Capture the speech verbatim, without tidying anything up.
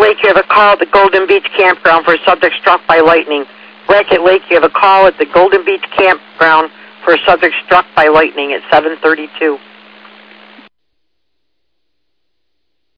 Lake, you have a call at the Golden Beach Campground for a subject struck by lightning. Brackett Lake, you have a call at the Golden Beach Campground for a subject struck by lightning at seven thirty-two.